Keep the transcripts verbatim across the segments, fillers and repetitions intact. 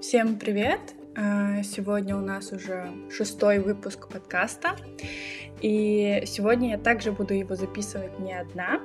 Всем привет! Сегодня у нас уже шестой выпуск подкаста, и сегодня я также буду его записывать не одна,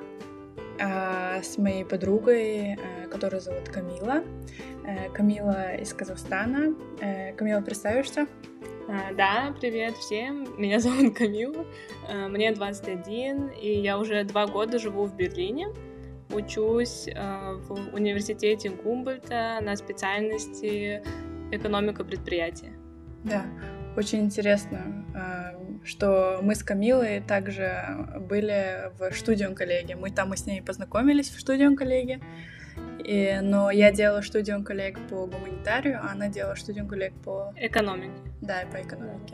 а с моей подругой, которую зовут Камила. Камила из Казахстана. Камила, представишься? Да, привет всем, меня зовут Камила, мне двадцать один, и я уже два года живу в Берлине, учусь в университете Гумбольдта на специальности экономика предприятия. Да, очень интересно, что мы с Камилой также были в студиум-коллеге, мы там и с ней познакомились в студиум-коллеге. И, но я делала студиум-коллег по гуманитарию, а она делала студиум-коллег по... экономике. Да, по экономике.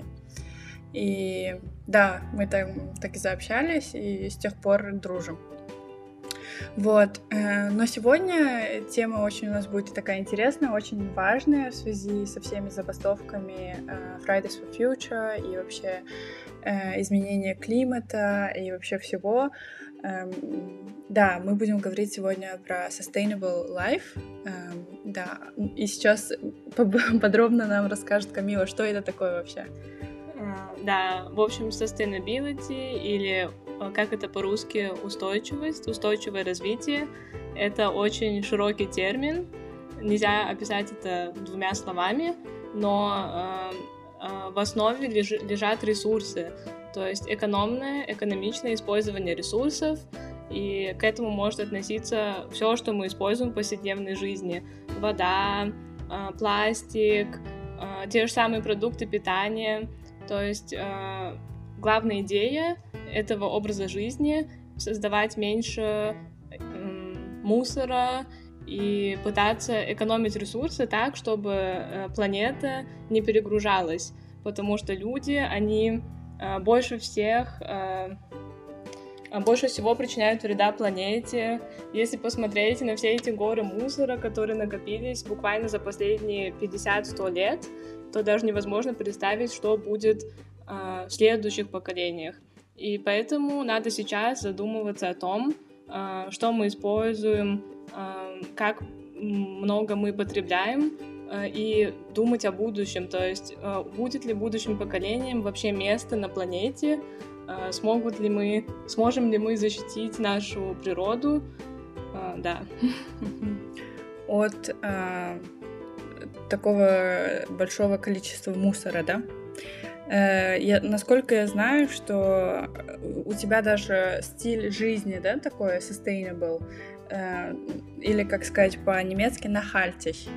И да, мы там так и заобщались, и с тех пор дружим. Вот. Но сегодня тема очень у нас будет такая интересная, очень важная в связи со всеми забастовками Fridays for Future и вообще изменения климата и вообще всего. Да, мы будем говорить сегодня про Sustainable Life. Да, и сейчас подробно нам расскажет Камила, что это такое вообще. Да, в общем, sustainability, или как это по-русски, устойчивость, устойчивое развитие, это очень широкий термин. Нельзя описать это двумя словами, но в основе лежат ресурсы, то есть экономное, экономичное использование ресурсов, и к этому может относиться все, что мы используем в повседневной жизни. Вода, пластик, те же самые продукты питания. То есть главная идея этого образа жизни — создавать меньше мусора и пытаться экономить ресурсы так, чтобы планета не перегружалась, потому что люди, они больше всех, больше всего причиняют вреда планете. Если посмотреть на все эти горы мусора, которые накопились буквально за последние пятьдесят-сто лет, то даже невозможно представить, что будет в следующих поколениях. И поэтому надо сейчас задумываться о том, что мы используем, как много мы потребляем, и думать о будущем, то есть будет ли будущим поколениям вообще место на планете, смогут ли мы, сможем ли мы защитить нашу природу, да. От а, такого большого количества мусора, да? Я, насколько я знаю, что у тебя даже стиль жизни, да, такой sustainable, или, как сказать по-немецки, nachhaltig.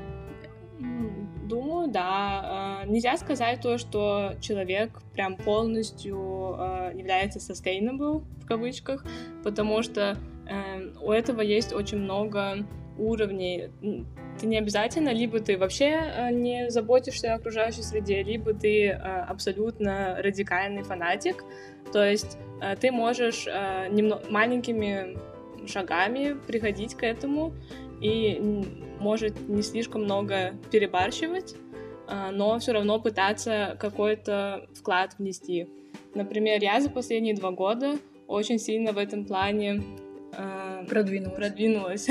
Думаю, да. Нельзя сказать то, что человек прям полностью является sustainable, в кавычках, потому что у этого есть очень много уровней. Ты не обязательно, либо ты вообще не заботишься о окружающей среде, либо ты абсолютно радикальный фанатик. То есть ты можешь немного, маленькими шагами приходить к этому и, может, не слишком много перебарщивать, но все равно пытаться какой-то вклад внести. Например, я за последние два года очень сильно в этом плане продвинулась. продвинулась.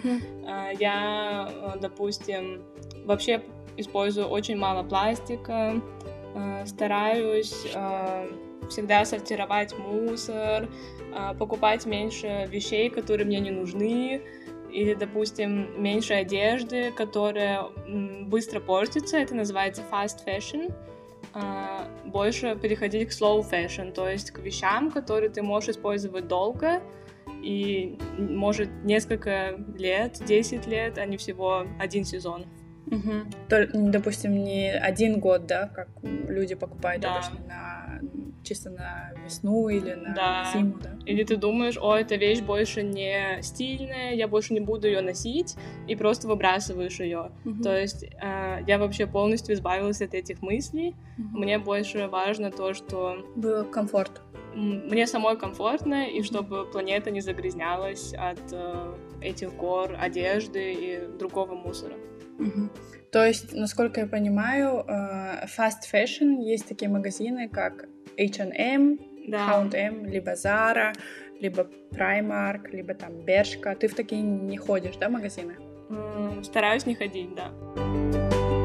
Я, допустим, вообще использую очень мало пластика, стараюсь всегда сортировать мусор, покупать меньше вещей, которые мне не нужны, или, допустим, меньше одежды, которая быстро портится, это называется fast fashion, больше переходить к slow fashion, то есть к вещам, которые ты можешь использовать долго, и, может, несколько лет, десять лет, а не всего один сезон. Угу. То, допустим, не один год, да, как люди покупают да. обычно на, чисто на весну или на да. зиму, да. Или ты думаешь, о, эта вещь больше не стильная, я больше не буду ее носить, и просто выбрасываешь ее. Угу. То есть э, я вообще полностью избавилась от этих мыслей. Угу. Мне больше важно то, что... было комфорт. Мне самой комфортно, и чтобы планета не загрязнялась от э, этих гор, одежды и другого мусора. Угу. То есть, насколько я понимаю, fast fashion, есть такие магазины, как эйч энд эм, да. эйч энд эм, либо Zara, либо Primark, либо там Bershka. Ты в такие не ходишь, да, магазины? Стараюсь не ходить, да.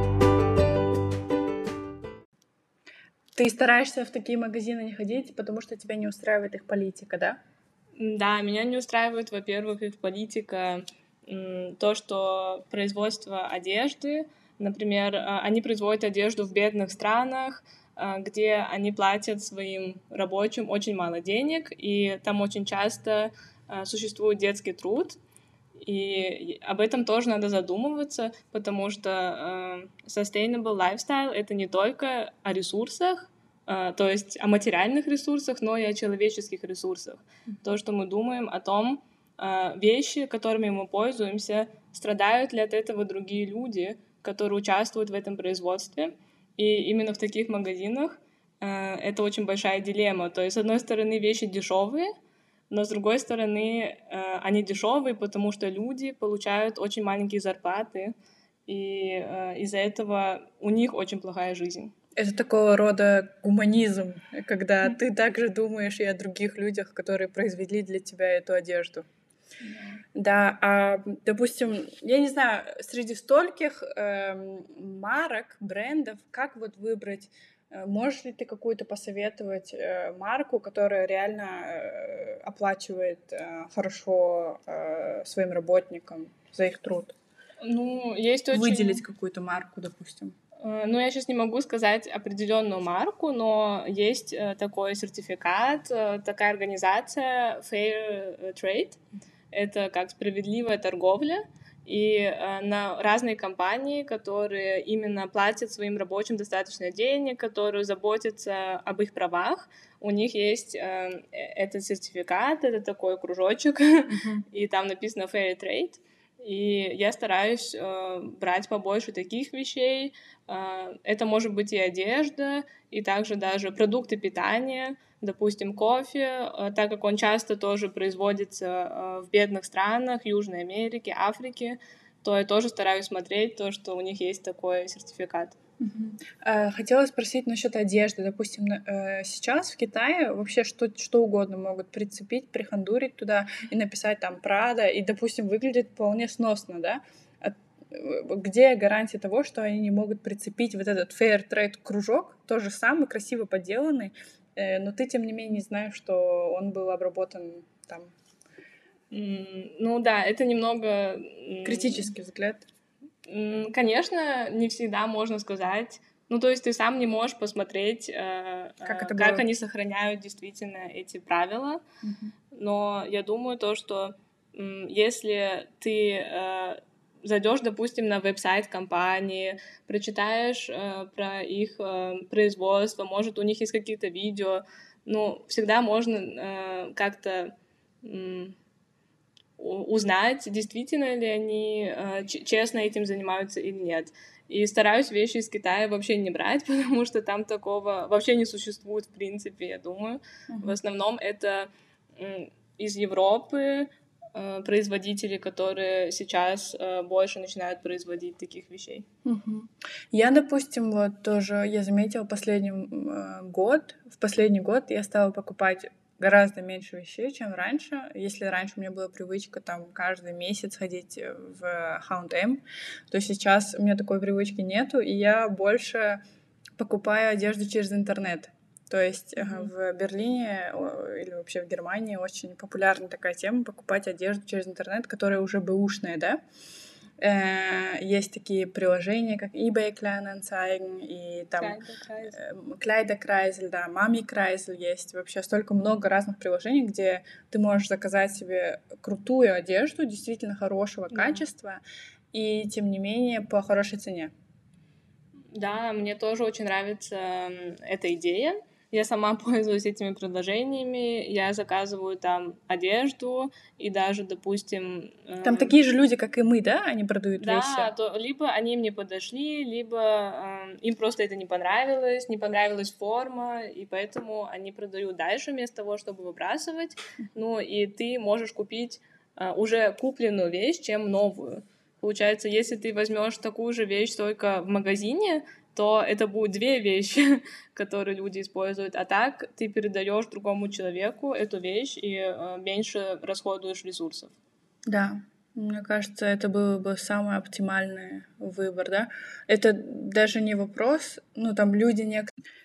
Ты стараешься в такие магазины не ходить, потому что тебя не устраивает их политика, да? Да, меня не устраивает, во-первых, их политика, то, что производство одежды, например, они производят одежду в бедных странах, где они платят своим рабочим очень мало денег, и там очень часто существует детский труд, и об этом тоже надо задумываться, потому что sustainable lifestyle — это не только о ресурсах, то есть о материальных ресурсах, но и о человеческих ресурсах. Mm-hmm. То, что мы думаем о том, вещи, которыми мы пользуемся, страдают ли от этого другие люди, которые участвуют в этом производстве. И именно в таких магазинах это очень большая дилемма. То есть, с одной стороны, вещи дешевые, но с другой стороны, они дешевые, потому что люди получают очень маленькие зарплаты, и из-за этого у них очень плохая жизнь. Это такого рода гуманизм, когда ты также думаешь и о других людях, которые произвели для тебя эту одежду. Yeah. Да, а, допустим, я не знаю, среди стольких э, марок, брендов, как вот выбрать, э, можешь ли ты какую-то посоветовать э, марку, которая реально э, оплачивает э, хорошо э, своим работникам за их труд? Ну, есть очень... Выделить какую-то марку, допустим. Ну, я сейчас не могу сказать определенную марку, но есть такой сертификат, такая организация Fair Trade. Это как справедливая торговля, и на разные компании, которые именно платят своим рабочим достаточно денег, которые заботятся об их правах, у них есть этот сертификат, это такой кружочек, mm-hmm. и там написано Fair Trade. И я стараюсь э, брать побольше таких вещей. Э, это может быть и одежда, и также даже продукты питания, допустим, кофе, э, так как он часто тоже производится э, в бедных странах Южной Америки, Африки, то я тоже стараюсь смотреть то, что у них есть такой сертификат. Uh-huh. Хотела спросить насчет одежды. Допустим, сейчас в Китае вообще что, что угодно могут прицепить, прихандурить туда и написать там Prada, и, допустим, выглядит вполне сносно, да? Где гарантия того, что они не могут прицепить вот этот Fair Trade кружок, тоже самый, красиво поделанный, но ты, тем не менее, знаешь, что он был обработан там? Mm, ну да, это немного... Критический взгляд. Конечно, не всегда можно сказать. Ну, то есть ты сам не можешь посмотреть, э, как, это как они сохраняют действительно эти правила. Mm-hmm. Но я думаю то, что э, если ты э, зайдешь, допустим, на веб-сайт компании, прочитаешь э, про их э, производство, может, у них есть какие-то видео, ну, всегда можно э, как-то... Э, узнать, действительно ли они э, честно этим занимаются или нет. И стараюсь вещи из Китая вообще не брать, потому что там такого вообще не существует в принципе, я думаю. Uh-huh. В основном это э, из Европы э, производители, которые сейчас э, больше начинают производить таких вещей. Uh-huh. Я, допустим, вот тоже, я заметила последний э, год, в последний год я стала покупать гораздо меньше вещей, чем раньше. Если раньше у меня была привычка там каждый месяц ходить в эйч энд эм, то сейчас у меня такой привычки нету, и я больше покупаю одежду через интернет. То есть mm-hmm. в Берлине или вообще в Германии очень популярна такая тема — покупать одежду через интернет, которая уже бэушная, да? Есть такие приложения, как eBay Kleinanzeigen и там Kleiderkreisel, да, Mami Kreisel есть. Вообще столько много разных приложений, где ты можешь заказать себе крутую одежду, действительно хорошего да. качества, и тем не менее по хорошей цене. Да, мне тоже очень нравится эта идея. Я сама пользуюсь этими предложениями, я заказываю там одежду, и даже, допустим... Там э... такие же люди, как и мы, да? Они продают да, вещи? Да, то либо они мне подошли, либо э, им просто это не понравилось, не понравилась форма, и поэтому они продают дальше вместо того, чтобы выбрасывать. Ну, и ты можешь купить э, уже купленную вещь, чем новую. Получается, если ты возьмешь такую же вещь только в магазине, то это будут две вещи, которые люди используют. А так ты передаешь другому человеку эту вещь и э, меньше расходуешь ресурсов. Да, мне кажется, это был бы самый оптимальный выбор, да. Это даже не вопрос, ну там люди некоторые...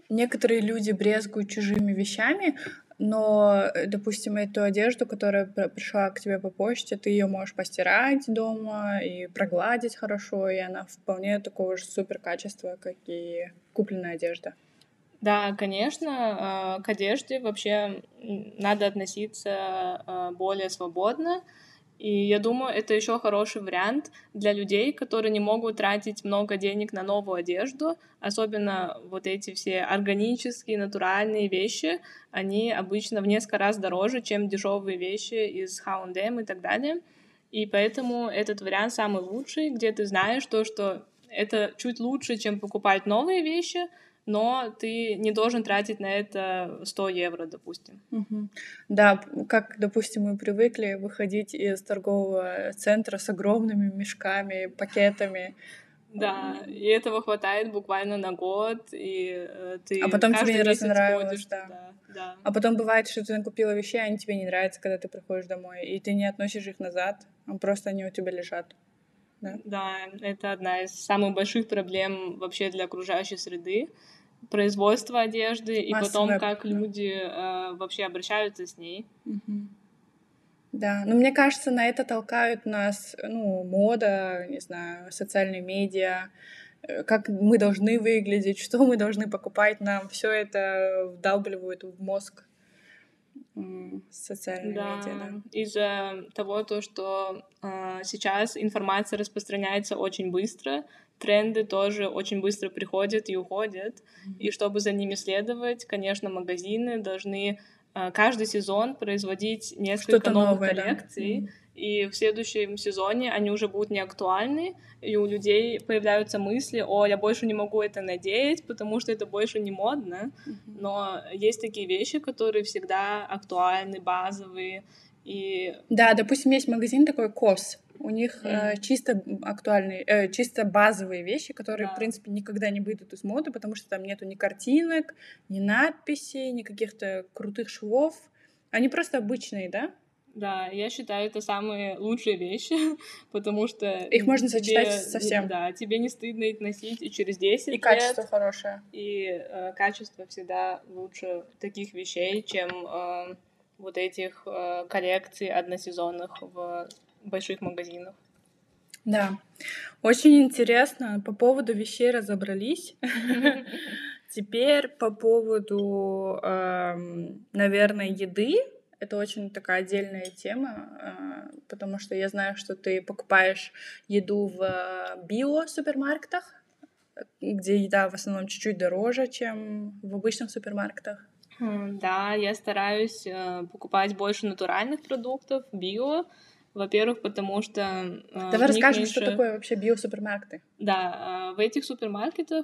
некоторые люди брезгуют чужими вещами, но, допустим, эту одежду, которая пришла к тебе по почте, ты ее можешь постирать дома и прогладить хорошо, и она вполне такого же супер качества, как и купленная одежда. Да, конечно, к одежде вообще надо относиться более свободно. И я думаю, это еще хороший вариант для людей, которые не могут тратить много денег на новую одежду. Особенно вот эти все органические, натуральные вещи, они обычно в несколько раз дороже, чем дешевые вещи из эйч энд эм и так далее. И поэтому этот вариант самый лучший, где ты знаешь то, что это чуть лучше, чем покупать новые вещи, но ты не должен тратить на это сто евро, допустим. Угу. Да, как, допустим, мы привыкли выходить из торгового центра с огромными мешками, пакетами. Да, и этого хватает буквально на год, и э, ты а потом каждый тебе не месяц разонравилось, ходишь да. туда. Да. А потом бывает, что ты накупила вещей, они тебе не нравятся, когда ты приходишь домой, и ты не относишь их назад, а просто они у тебя лежат. Да? Да, это одна из самых больших проблем вообще для окружающей среды. Производство одежды и Массовое, потом, как да. люди э, вообще обращаются с ней. Угу. Да, но мне кажется, на это толкают нас, ну, мода, не знаю, социальные медиа, как мы должны выглядеть, что мы должны покупать, нам все это вдалбливают в мозг социальные да, медиа, да. Из-за того, то, что э, сейчас информация распространяется очень быстро, тренды тоже очень быстро приходят и уходят, mm-hmm. и чтобы за ними следовать, конечно, магазины должны э, каждый сезон производить несколько Что-то новых новое, коллекций, да? Mm-hmm. и в следующем сезоне они уже будут не актуальны, и у людей появляются мысли: о, я больше не могу это надеть, потому что это больше не модно, mm-hmm. но есть такие вещи, которые всегда актуальны, базовые, и... Да, допустим, есть магазин такой Кос, у них mm. э, чисто актуальные, э, чисто базовые вещи, которые, да. в принципе, никогда не выйдут из моды, потому что там нету ни картинок, ни надписей, ни каких-то крутых швов, они просто обычные, да? Да, я считаю, это самые лучшие вещи, потому что... Их можно сочетать со всем. Да, тебе не стыдно их носить и через десять лет. И качество хорошее. И э, качество всегда лучше таких вещей, чем э, вот этих э, коллекций односезонных в больших магазинах. Да, очень интересно. По поводу вещей разобрались. Теперь по поводу, наверное, еды. Это очень такая отдельная тема, потому что я знаю, что ты покупаешь еду в био-супермаркетах, где еда в основном чуть-чуть дороже, чем в обычных супермаркетах. Да, я стараюсь покупать больше натуральных продуктов, био. Во-первых, потому что... Давай расскажем, меньше... что такое вообще биосупермаркеты. Да, в этих супермаркетах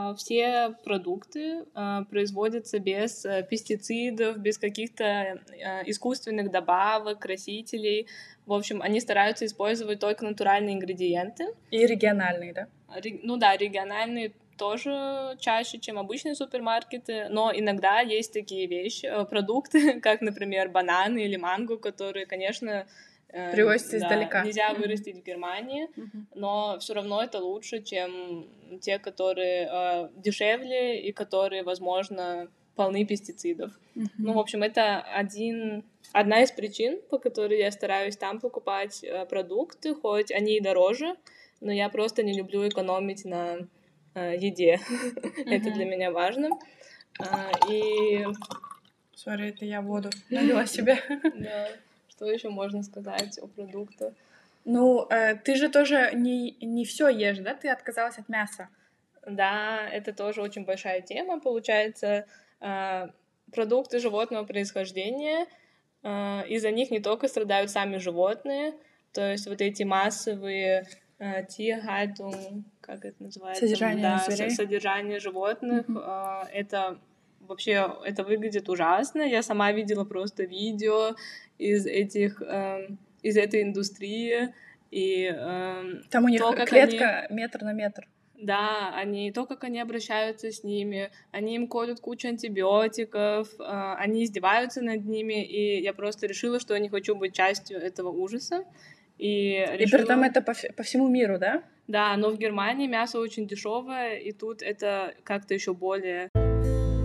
все продукты производятся без пестицидов, без каких-то искусственных добавок, красителей. В общем, они стараются использовать только натуральные ингредиенты. И региональные, да? Ну да, региональные тоже чаще, чем обычные супермаркеты, но иногда есть такие вещи, продукты, как, например, бананы или манго, которые, конечно... Привозится да, издалека. Нельзя вырастить в Германии, uh-huh. но все равно это лучше, чем те, которые э, дешевле и которые, возможно, полны пестицидов. Uh-huh. Ну, в общем, это один, одна из причин, по которой я стараюсь там покупать э, продукты, хоть они и дороже, но я просто не люблю экономить на э, еде. Uh-huh. Это для меня важно. А, и... Сори, это я воду налила себе. Да. Что еще можно сказать о продуктах? Ну, э, ты же тоже не, не все ешь, да? Ты отказалась от мяса. Да, это тоже очень большая тема, получается. Э, продукты животного происхождения, э, из-за них не только страдают сами животные, то есть вот эти массовые э, Tierhaltung, как это называется? Содержание да, зверей. Содержание животных. Mm-hmm. Э, это вообще, это выглядит ужасно. Я сама видела просто видео из этих, э, из этой индустрии, и э, там у них то, клетка они, метр на метр. Да, они, то, как они обращаются с ними, они им колют кучу антибиотиков, э, они издеваются над ними, и я просто решила, что я не хочу быть частью этого ужаса. И, и решила... при этом это по, по всему миру, да? Да, но в Германии мясо очень дешевое, и тут это как-то еще более...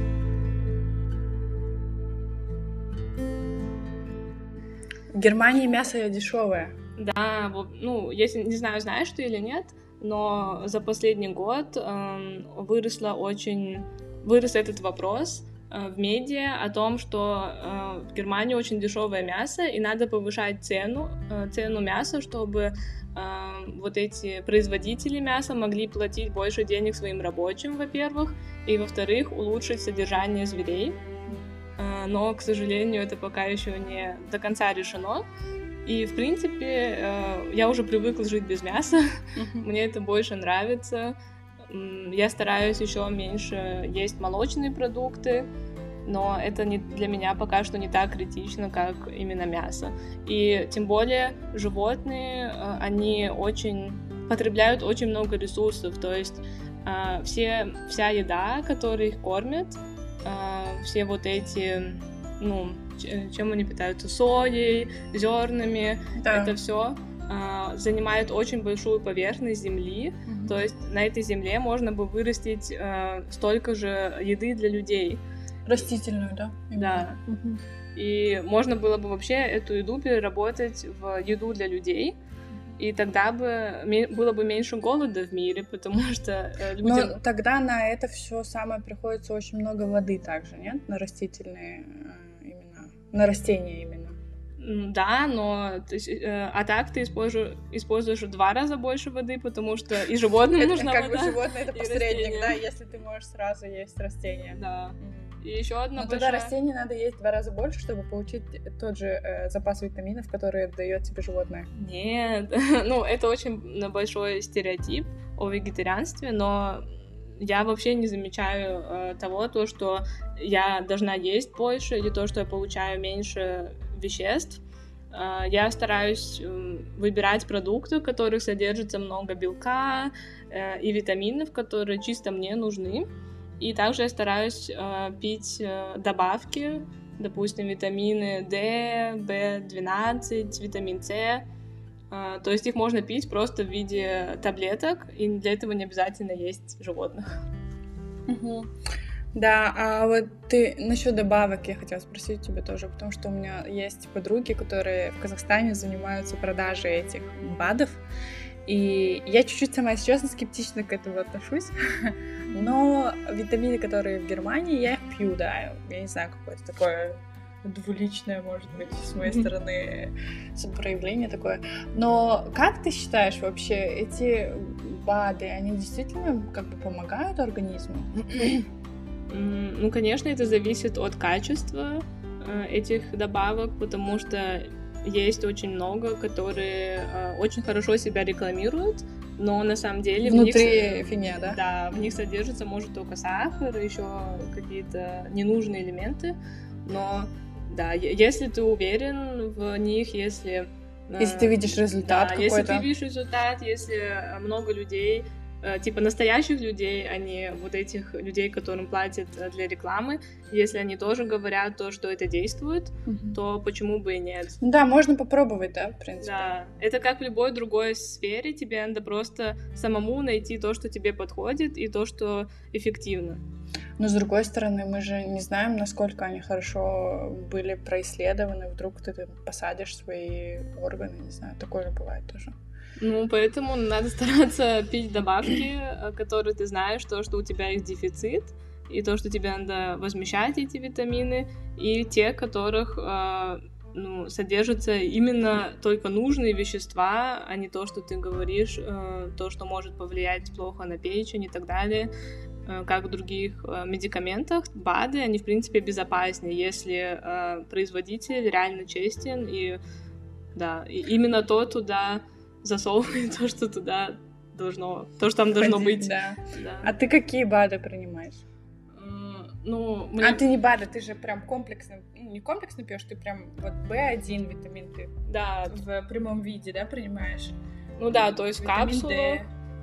В Германии мясо дешевое. Да, вот, ну, если, не знаю, знаешь ты или нет, но за последний год э, выросло очень, вырос этот вопрос э, в медиа о том, что э, в Германии очень дешевое мясо, и надо повышать цену, э, цену мяса, чтобы э, вот эти производители мяса могли платить больше денег своим рабочим, во-первых, и, во-вторых, улучшить содержание зверей. Э, но, к сожалению, это пока еще не до конца решено. И, в принципе, я уже привыкла жить без мяса, uh-huh. Мне это больше нравится. Я стараюсь еще меньше есть молочные продукты, но это не, для меня пока что не так критично, как именно мясо. И тем более животные, они очень потребляют очень много ресурсов, то есть все, вся еда, которой их кормят, все вот эти, ну, чем они питаются, соей, зернами, да. Это все э, занимает очень большую поверхность земли, угу. То есть на этой земле можно бы вырастить э, столько же еды для людей. Растительную, да? Именно. Да. Угу. И можно было бы вообще эту еду переработать в еду для людей, и тогда бы было бы меньше голода в мире, потому что людям... Но тогда на это все самое приходится очень много воды также, нет? На растительные... На растения именно. Да, но то есть, э, а так ты используешь, используешь в два раза больше воды, потому что и животным нужна вода. Как бы животное это посредник, да, если ты можешь сразу есть растения. Да. И еще одна большая... Но тогда растений надо есть в два раза больше, чтобы получить тот же э, запас витаминов, который дает тебе животное. Нет, ну это очень большой стереотип о вегетарианстве, но я вообще не замечаю э, того, то, что я должна есть больше, или то, что я получаю меньше веществ. Э, я стараюсь э, выбирать продукты, в которых содержится много белка э, и витаминов, которые чисто мне нужны. И также я стараюсь э, пить э, добавки, допустим, витамины D, би двенадцать, витамин С. Uh, то есть их можно пить просто в виде таблеток, и для этого не обязательно есть животных. Uh-huh. Да, а вот ты насчет добавок я хотела спросить тебя тоже, потому что у меня есть подруги, которые в Казахстане занимаются продажей этих БАДов, и я чуть-чуть сама, если честно, скептично к этому отношусь, но витамины, которые в Германии, я их пью, да, я не знаю, какое-то такое... двуличное, может быть, с моей стороны проявление такое. Но как ты считаешь вообще, эти БАДы, они действительно как бы помогают организму? Ну, конечно, это зависит от качества этих добавок, потому что есть очень много, которые очень хорошо себя рекламируют, но на самом деле внутри в них, фигня, да? Да, в них содержится, может, только сахар, еще какие-то ненужные элементы, но да, если ты уверен в них, если... Если ты видишь результат да, какой-то. Если ты видишь результат, если много людей, типа настоящих людей, а не вот этих людей, которым платят для рекламы, если они тоже говорят то, что это действует, угу. то почему бы и нет? Да, можно попробовать, да, в принципе. Да, это как в любой другой сфере, тебе надо просто самому найти то, что тебе подходит, и то, что эффективно. Но, с другой стороны, мы же не знаем, насколько они хорошо были происследованы. Вдруг ты посадишь свои органы, не знаю, такое бывает тоже. Ну, поэтому надо стараться пить добавки, которые ты знаешь, то, что у тебя их дефицит, и то, что тебе надо возмещать эти витамины, и те, которых э, ну, содержатся именно только нужные вещества, а не то, что ты говоришь, э, то, что может повлиять плохо на печень и так далее. Как в других э, медикаментах, БАДы, они, в принципе, безопаснее, если э, производитель реально честен, и, да, и именно то туда засовывает то, что туда должно, то, что там должно Ходить, быть. Да. Да. А ты какие БАДы принимаешь? Uh, ну, мне... А ты не БАДы, ты же прям комплексно, ну, не комплексно пьешь, ты прям вот би один витамин ты да. в прямом виде, да, принимаешь? Ну да, то есть витамин в капсулу D.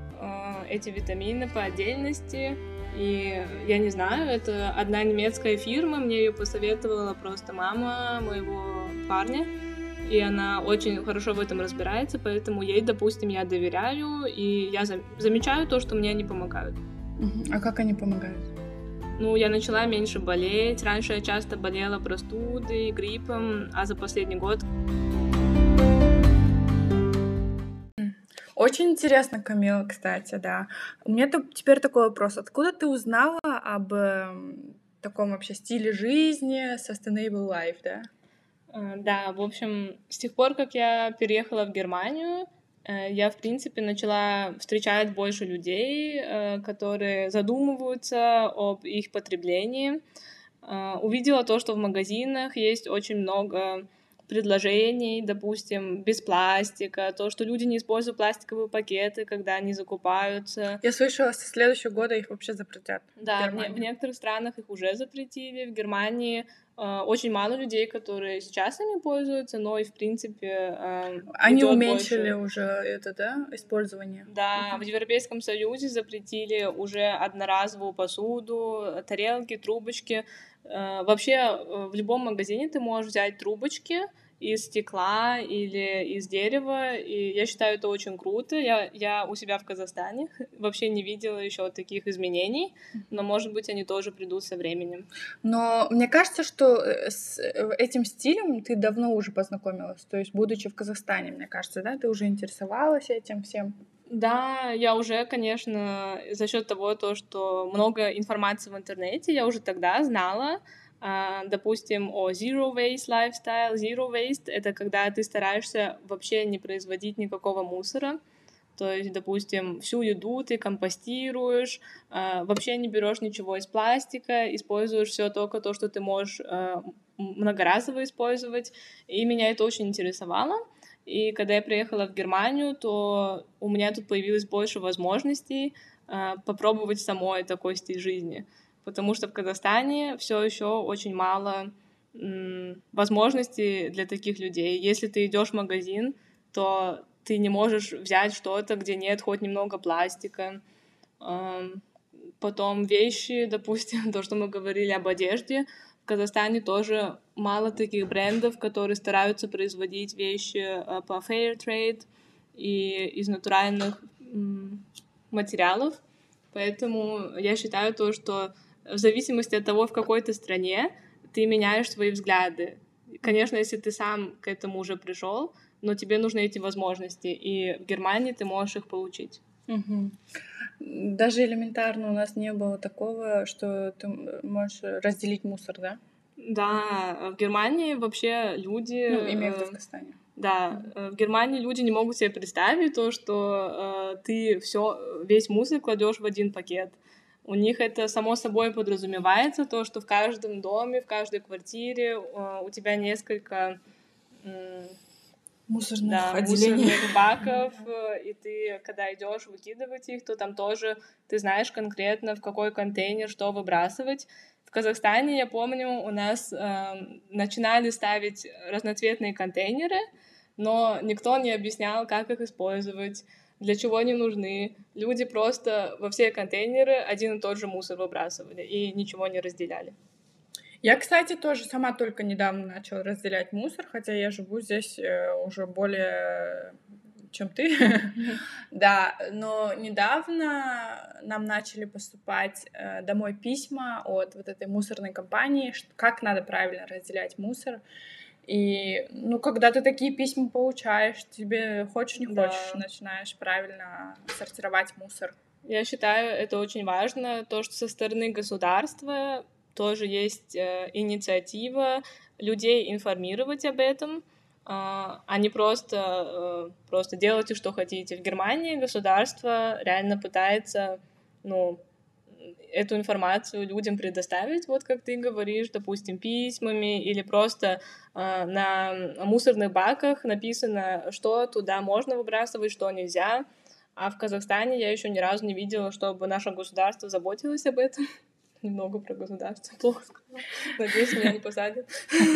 Эти витамины по отдельности. И я не знаю, это одна немецкая фирма, мне ее посоветовала просто мама моего парня, и она очень хорошо в этом разбирается, поэтому ей, допустим, я доверяю, и я замечаю то, что мне они помогают. А как они помогают? Ну, я начала меньше болеть, раньше я часто болела простудой, гриппом, а за последний год Очень интересно, Камила, кстати, да. У меня теперь такой вопрос. Откуда ты узнала об э, таком вообще стиле жизни, sustainable life, да? Да, в общем, с тех пор, как я переехала в Германию, я, в принципе, начала встречать больше людей, которые задумываются об их потреблении. Увидела то, что в магазинах есть очень много предложений, допустим, без пластика, то, что люди не используют пластиковые пакеты, когда они закупаются. Я слышала, со следующего года их вообще запретят. Да, в, в, в некоторых странах их уже запретили. В Германии э, очень мало людей, которые сейчас ими пользуются, но и в принципе э, они уменьшили больше. уже это, да, использование. Да, uh-huh. В Европейском Союзе запретили уже одноразовую посуду, тарелки, трубочки. Вообще в любом магазине ты можешь взять трубочки из стекла или из дерева, и я считаю это очень круто. Я, я у себя в Казахстане вообще не видела еще таких изменений, но, может быть, они тоже придут со временем. Но мне кажется, что с этим стилем ты давно уже познакомилась, то есть, будучи в Казахстане, мне кажется, да, ты уже интересовалась этим всем? Да, я уже, конечно, за счет того, то, что много информации в интернете, я уже тогда знала, допустим, о zero waste lifestyle. Zero waste — это когда ты стараешься вообще не производить никакого мусора. То есть, допустим, всю еду ты компостируешь, вообще не берешь ничего из пластика, используешь все только то, что ты можешь многоразово использовать. И меня это очень интересовало. И когда я приехала в Германию, то у меня тут появилось больше возможностей попробовать самой такой стиль жизни. Потому что в Казахстане все еще очень мало м, возможностей для таких людей. Если ты идешь в магазин, то ты не можешь взять что-то, где нет хоть немного пластика. Эм, потом вещи, допустим, то, что мы говорили об одежде. В Казахстане тоже мало таких брендов, которые стараются производить вещи по fair trade и из натуральных м, материалов. Поэтому я считаю то, что в зависимости от того, в какой ты стране, ты меняешь свои взгляды. Конечно, если ты сам к этому уже пришел, но тебе нужны эти возможности, и в Германии ты можешь их получить. Угу. Даже элементарно у нас не было такого, что ты можешь разделить мусор, да? Да, в Германии вообще люди... Ну, имею в виду в Казахстане. Да, mm-hmm. В Германии люди не могут себе представить то, что э, ты все, весь мусор кладешь в один пакет. У них это само собой подразумевается, то, что в каждом доме, в каждой квартире э, у тебя несколько э, мусорных, да, отделений. мусорных баков, и ты, когда идешь выкидывать их, то там тоже ты знаешь конкретно, в какой контейнер что выбрасывать. В Казахстане, я помню, у нас э, начинали ставить разноцветные контейнеры, но никто не объяснял, как их использовать, для чего они нужны. Люди просто во все контейнеры один и тот же мусор выбрасывали и ничего не разделяли. Я, кстати, тоже сама только недавно начала разделять мусор, хотя я живу здесь уже более чем ты. Да, но недавно нам начали поступать домой письма от вот этой мусорной компании, как надо правильно разделять мусор. И, ну, когда ты такие письма получаешь, тебе хочешь, не хочешь, да. начинаешь правильно сортировать мусор. Я считаю, это очень важно, то, что со стороны государства тоже есть э, инициатива людей информировать об этом, э, а не просто, э, просто делайте, что хотите. В Германии государство реально пытается, ну, эту информацию людям предоставить, вот как ты говоришь, допустим, письмами или просто э, на мусорных баках написано, что туда можно выбрасывать, что нельзя. А в Казахстане я еще ни разу не видела, чтобы наше государство заботилось об этом. Немного про государство плохо сказала. Надеюсь, меня не посадят.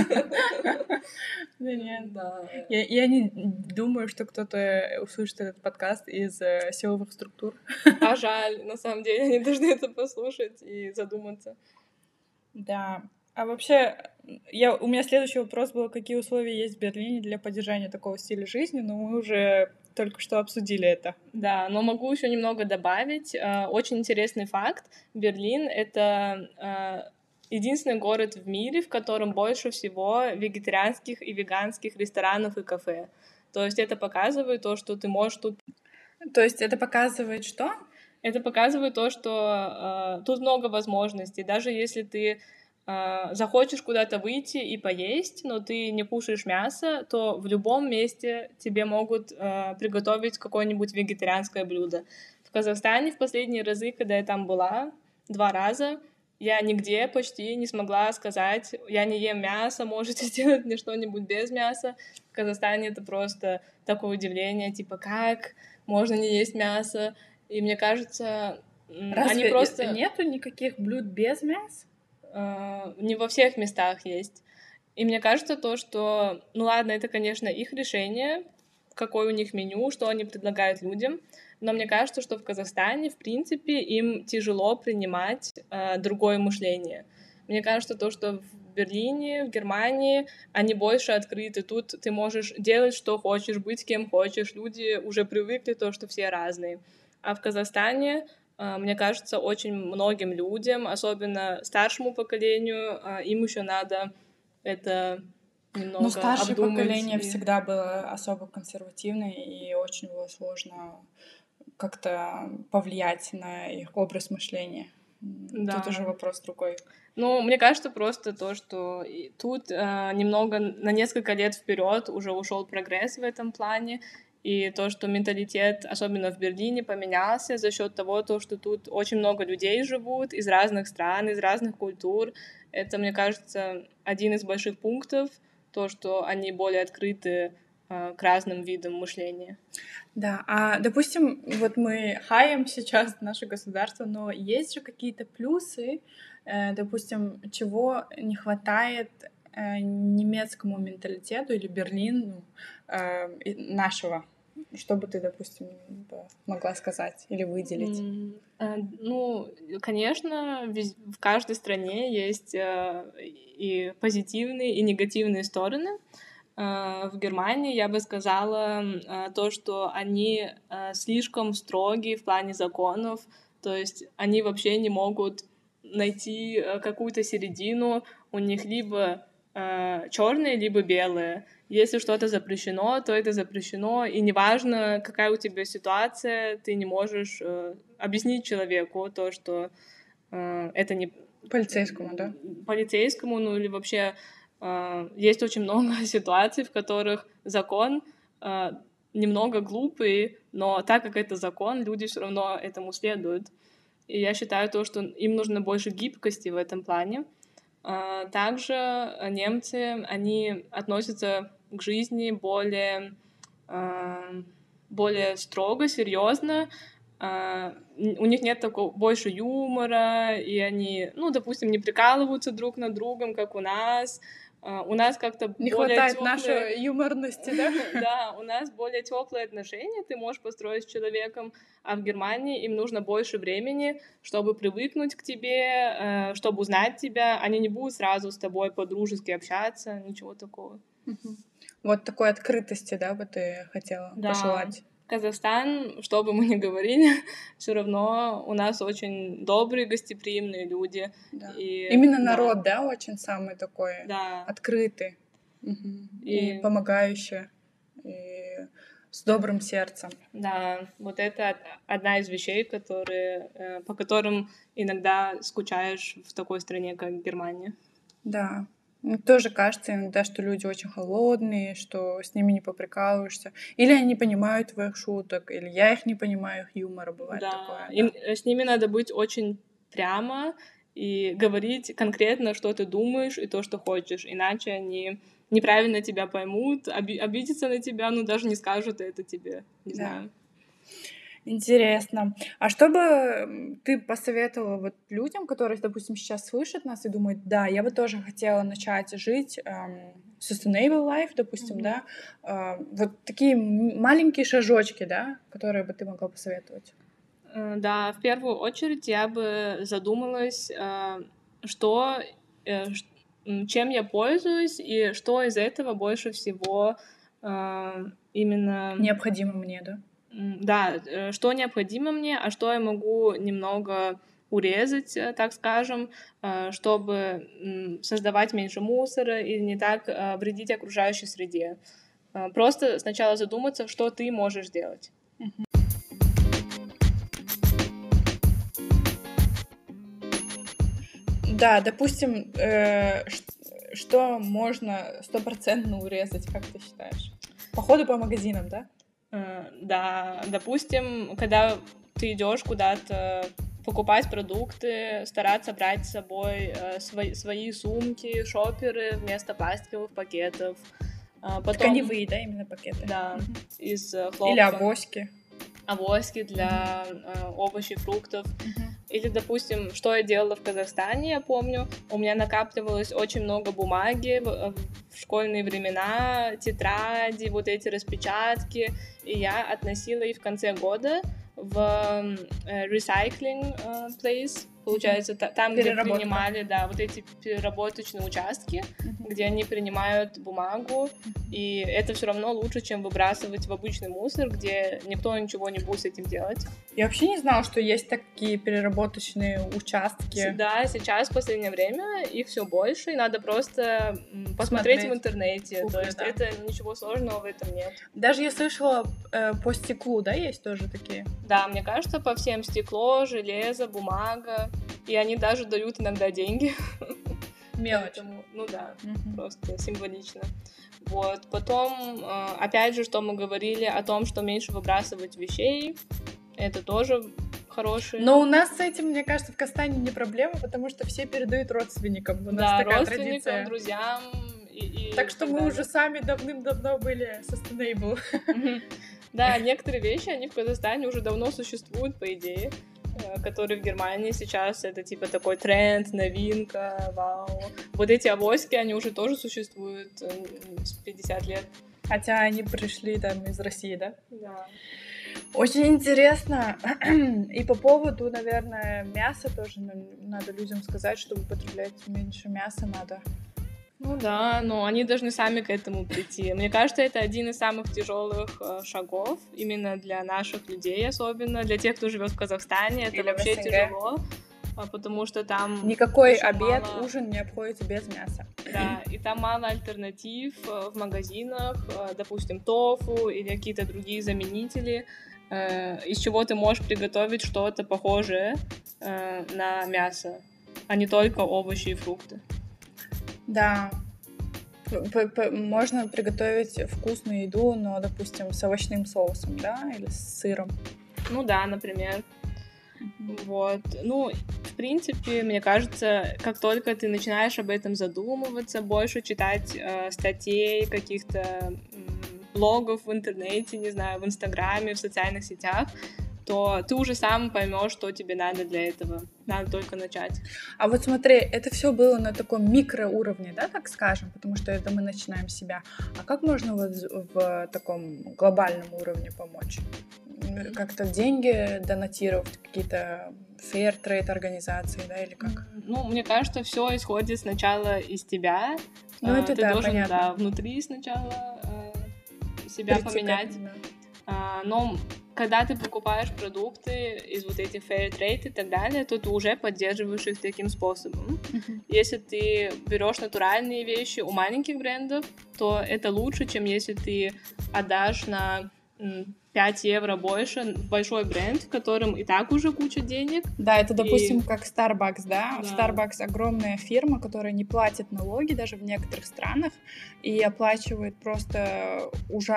Да нет. Я не думаю, что кто-то услышит этот подкаст из силовых структур. А жаль, на самом деле, они должны это послушать и задуматься. Да. А вообще, я, у меня следующий вопрос был, какие условия есть в Берлине для поддержания такого стиля жизни, но мы уже только что обсудили это. Да, но могу еще немного добавить. Очень интересный факт. Берлин — это единственный город в мире, в котором больше всего вегетарианских и веганских ресторанов и кафе. То есть это показывает то, что ты можешь тут... То есть это показывает что? Это показывает то, что э, тут много возможностей. Даже если ты э, захочешь куда-то выйти и поесть, но ты не кушаешь мясо, то в любом месте тебе могут э, приготовить какое-нибудь вегетарианское блюдо. В Казахстане в последние разы, когда я там была, два раза, я нигде почти не смогла сказать, я не ем мясо, можете сделать мне что-нибудь без мяса. В Казахстане это просто такое удивление, типа, как можно не есть мясо? И мне кажется, Разве они просто... нету никаких блюд без мяса? Э, не во всех местах есть. И мне кажется то, что, ну ладно, это, конечно, их решение, какое у них меню, что они предлагают людям, но мне кажется, что в Казахстане, в принципе, им тяжело принимать э, другое мышление. Мне кажется, то, что в Берлине, в Германии они больше открыты. Тут ты можешь делать, что хочешь, быть кем хочешь. Люди уже привыкли то, что все разные. А в Казахстане, э, мне кажется, очень многим людям, особенно старшему поколению, э, им еще надо это немного Ну, старшее обдумать. поколение и... всегда было особо консервативное, и очень было сложно как-то повлиять на их образ мышления. Да. Тут уже вопрос другой. Ну, мне кажется, просто то, что тут э, немного на несколько лет вперед уже ушел прогресс в этом плане, и то, что менталитет, особенно в Берлине, поменялся за счет того, то, что тут очень много людей живут из разных стран, из разных культур. Это, мне кажется, один из больших пунктов, то, что они более открыты э, к разным видам мышления. Да, а, допустим, вот мы хаем сейчас наше государство, но есть же какие-то плюсы, э, допустим, чего не хватает э, немецкому менталитету или Берлину э, нашего, что бы ты, допустим, могла сказать или выделить? Mm, э, ну, конечно, в каждой стране есть э, и позитивные, и негативные стороны. В Германии я бы сказала то, что они слишком строги в плане законов, то есть они вообще не могут найти какую-то середину, у них либо черное, либо белое. Если что-то запрещено, то это запрещено, и неважно, какая у тебя ситуация, ты не можешь объяснить человеку то, что это не... Полицейскому, да? Полицейскому, ну или вообще... Есть очень много ситуаций, в которых закон э, немного глупый, но так как это закон, люди все равно этому следуют. И я считаю то, что им нужно больше гибкости в этом плане. Э, также немцы, они относятся к жизни более, э, более строго, серьезно. Uh, у них нет такого больше юмора, и они, ну, допустим, не прикалываются друг над другом, как у нас. Uh, у нас как-то не более хватает тёплые... нашей юморности, да? Да, у нас более теплые отношения, ты можешь построить с человеком, а в Германии им нужно больше времени, чтобы привыкнуть к тебе, чтобы узнать тебя. Они не будут сразу с тобой по-дружески общаться, ничего такого. Вот такой открытости, да, бы ты хотела да. пожелать? Казахстан, что бы мы ни говорили, все равно у нас очень добрые, гостеприимные люди. Да. И, Именно да. народ, да, очень самый такой да. открытый угу. и... и помогающий, и с добрым сердцем. Да, вот это одна из вещей, которые, по которым иногда скучаешь в такой стране, как Германия. Да. Мне тоже кажется иногда, что люди очень холодные, что с ними не поприкалываешься. Или они не понимают твоих шуток, или я их не понимаю, их юмора бывает да. такое. Им, да, с ними надо быть очень прямо и говорить конкретно, что ты думаешь и то, что хочешь, иначе они неправильно тебя поймут, оби- обидятся на тебя, ну даже не скажут это тебе, не да. знаю. Интересно. А что бы ты посоветовала вот людям, которые, допустим, сейчас слышат нас и думают, да, я бы тоже хотела начать жить эм, sustainable life, допустим, mm-hmm. да, э, вот такие маленькие шажочки, да, которые бы ты могла посоветовать? Да, в первую очередь я бы задумалась, что, чем я пользуюсь и что из этого больше всего именно... Необходимо мне, да? Да, что необходимо мне, а что я могу немного урезать, так скажем, чтобы создавать меньше мусора и не так вредить окружающей среде. Просто сначала задуматься, что ты можешь делать. Да, допустим, э, что можно стопроцентно урезать, как ты считаешь? Походу по магазинам, да? Э, да, допустим, когда ты идешь куда-то покупать продукты, стараться брать с собой э, свои, свои сумки, шоперы вместо пластиковых пакетов. А потом... Тканевые, да, именно пакеты? Да, mm-hmm. из э, хлопка. Или авоськи. Авоськи для mm-hmm. э, овощей, фруктов. Mm-hmm. Или, допустим, что я делала в Казахстане, я помню, у меня накапливалось очень много бумаги в, в школьные времена, тетради, вот эти распечатки, и я относила их в конце года в recycling uh, place, получается, mm-hmm. там, где принимали, да, вот эти переработочные участки, mm-hmm. где они принимают бумагу, mm-hmm. и это все равно лучше, чем выбрасывать в обычный мусор, где никто ничего не будет с этим делать. Я вообще не знала, что есть такие переработочные участки. Да, сейчас в последнее время их все больше, и надо просто посмотреть Смотреть. в интернете, Кухня, то есть да. это ничего сложного в этом нет. Даже я слышала, э, по стеклу, да, есть тоже такие? Да, мне кажется, по всем стекло, железо, бумага, и они даже дают иногда деньги. Мелочь. Поэтому, ну да, угу. просто символично. Вот. Потом, опять же, что мы говорили о том, что меньше выбрасывать вещей, это тоже хороший. Но у нас с этим, мне кажется, в Казахстане не проблема, потому что все передают родственникам. У нас да, такая родственникам, традиция. друзьям. И, и так что мы далее. уже сами давным-давно были sustainable. Да, некоторые вещи, они в Казахстане уже давно существуют, по идее, которые в Германии сейчас это типа такой тренд, новинка, вау. Вот эти авоськи, они уже тоже существуют с пятьдесят лет. Хотя они пришли там из России, да? Да. Очень интересно. И по поводу, наверное, мяса тоже надо людям сказать, чтобы употреблять меньше мяса надо. Ну да, но они должны сами к этому прийти. Мне кажется, это один из самых тяжелых э, шагов именно для наших людей, особенно для тех, кто живет в Казахстане. Это Или вообще тяжело, потому что там никакой обед, мало... ужин не обходится без мяса. Да, и там мало альтернатив в магазинах, допустим, тофу или какие-то другие заменители, из чего ты можешь приготовить что-то похожее на мясо, а не только овощи и фрукты. Да, можно приготовить вкусную еду, но, допустим, с овощным соусом, да, или с сыром. Ну да, например. Mm-hmm. Вот. Ну, в принципе, мне кажется, как только ты начинаешь об этом задумываться, больше читать э, статей, каких-то э, блогов в интернете, не знаю, в Инстаграме, в социальных сетях, то ты уже сам поймешь, что тебе надо для этого. Надо только начать. А вот смотри, это все было на таком микроуровне, да, так скажем, потому что это мы начинаем с себя. А как можно вот в таком глобальном уровне помочь? Как-то деньги донатировать, какие-то fair trade организации, да, или как? Ну, мне кажется, все исходит сначала из тебя. Ну, это ты да, должен, понятно. Да, внутри сначала э, себя Прийти поменять. К... А, но когда ты покупаешь продукты из вот этих fair trade и так далее, то ты уже поддерживаешь их таким способом. Uh-huh. Если ты берешь натуральные вещи у маленьких брендов, то это лучше, чем если ты отдашь на пять евро больше в большой бренд, в котором и так уже куча денег. Да, это, допустим, и... как Starbucks, да? да? Starbucks огромная фирма, которая не платит налоги даже в некоторых странах и оплачивает просто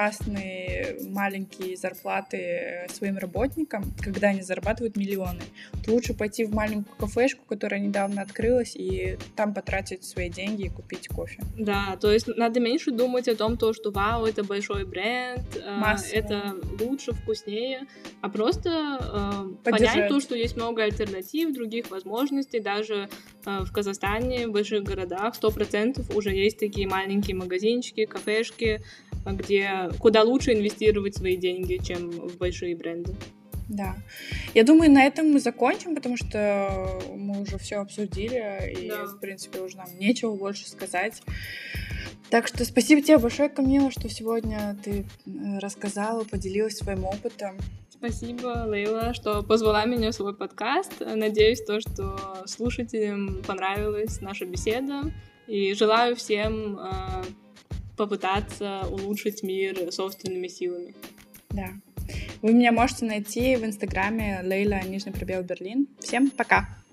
ужасные маленькие зарплаты своим работникам, когда они зарабатывают миллионы. То лучше пойти в маленькую кафешку, которая недавно открылась, и там потратить свои деньги и купить кофе. Да, то есть надо меньше думать о том, то, что вау, это большой бренд, Массово. Это лучше, вкуснее, а просто э, понять то, что есть много альтернатив, других возможностей. Даже э, в Казахстане, в больших городах сто процентов уже есть такие маленькие магазинчики, кафешки, где куда лучше инвестировать свои деньги, чем в большие бренды. Да. Я думаю, на этом мы закончим, потому что мы уже все обсудили, и, да. в принципе, уже нам нечего больше сказать. Так что спасибо тебе большое, Камила, что сегодня ты рассказала, поделилась своим опытом. Спасибо, Лейла, что позвала меня в свой подкаст. Надеюсь, то, что слушателям понравилась наша беседа. И желаю всем э, попытаться улучшить мир собственными силами. Да. Вы меня можете найти в Инстаграме Лейла, нижний пробел, Берлин. Всем пока!